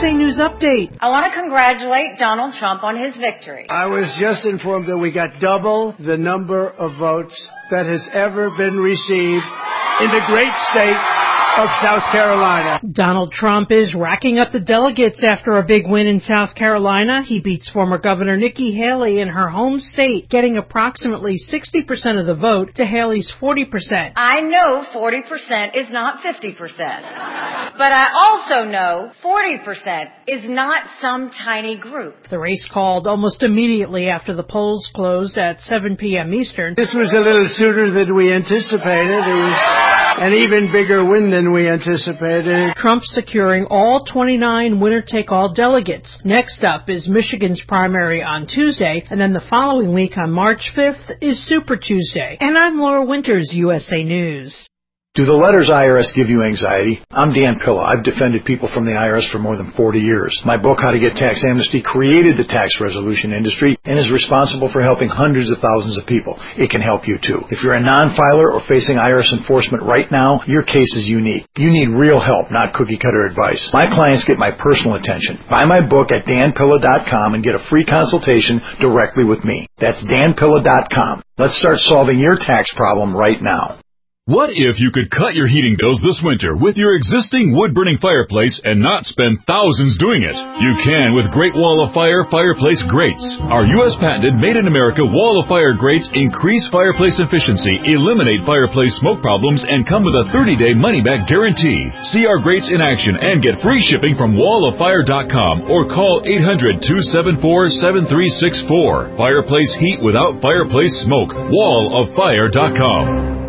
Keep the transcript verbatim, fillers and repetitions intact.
S A News Update. I want to congratulate Donald Trump on his victory. I was just informed that we got double the number of votes that has ever been received in the great state of South Carolina. Donald Trump is racking up the delegates after a big win in South Carolina. He beats former Governor Nikki Haley in her home state, getting approximately sixty percent of the vote to Haley's forty percent. I know forty percent is not fifty percent. But I also know forty percent is not some tiny group. The race called almost immediately after the polls closed at seven p.m. Eastern. This was a little sooner than we anticipated. It was an even bigger win than we anticipated. Trump securing all twenty-nine winner-take-all delegates. Next up is Michigan's primary on Tuesday, and then the following week on March fifth is Super Tuesday. And I'm Laura Winters, U S A News. Do the letters I R S give you anxiety? I'm Dan Pilla. I've defended people from the I R S for more than forty years. My book, How to Get Tax Amnesty, created the tax resolution industry and is responsible for helping hundreds of thousands of people. It can help you too. If you're a non-filer or facing I R S enforcement right now, your case is unique. You need real help, not cookie-cutter advice. My clients get my personal attention. Buy my book at dan pilla dot com and get a free consultation directly with me. That's dan pilla dot com. Let's start solving your tax problem right now. What if you could cut your heating bills this winter with your existing wood-burning fireplace and not spend thousands doing it? You can with Great Wall of Fire fireplace grates. Our U S patented made-in-America Wall of Fire grates increase fireplace efficiency, eliminate fireplace smoke problems, and come with a thirty-day money-back guarantee. See our grates in action and get free shipping from wall of fire dot com or call eight hundred, two seven four, seven three six four. Fireplace heat without fireplace smoke. wall of fire dot com.